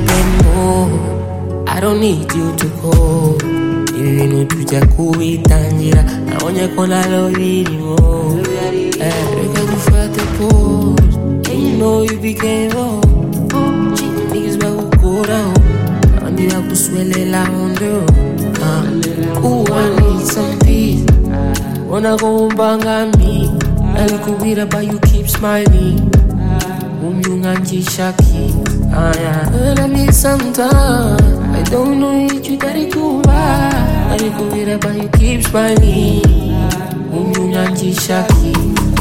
anymore. I don't need you to go. Ibintu tujya kubitangira nabonye ko nalobirimo. Reka dufate pause. And you know you became wrong. Niggas bakukuraho abandi bakuswelela undo. Ooh, I need some peace. Wanna go mbangami alikubwira but you keep smiling. Umyunganjishaki I need some time. I don't know if you got it too bad. Alikubwira but you keep smiling. Umyunganjishaki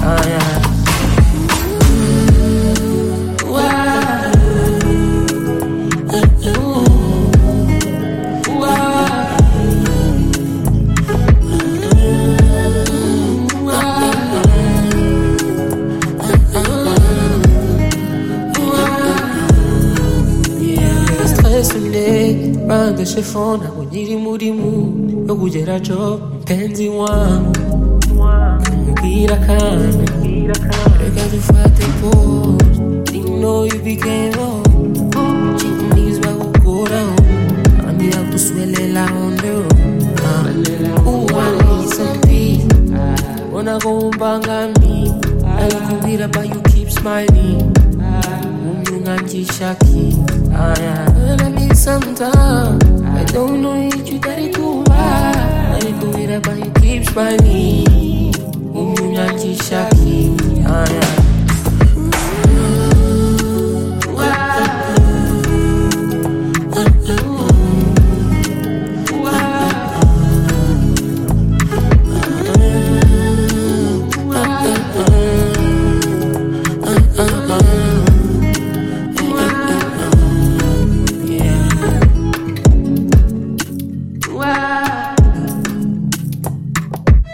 Ranga shefona kujiri murimu yokugera job mpenzi wangu kumubwira kandi reka dufate pause. You know you became wrong. Niggas bakukuraho abandi bakuswelela undo. Ooh, I need some peace. Wanna go mbangami alikubwira but you keep smiling. Umyunganjishaki I need some time. I don't know if you got it too bad. Alikubwira but you keep smiling. Umyunganjishaki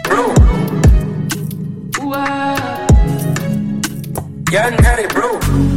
Young Harry, bro.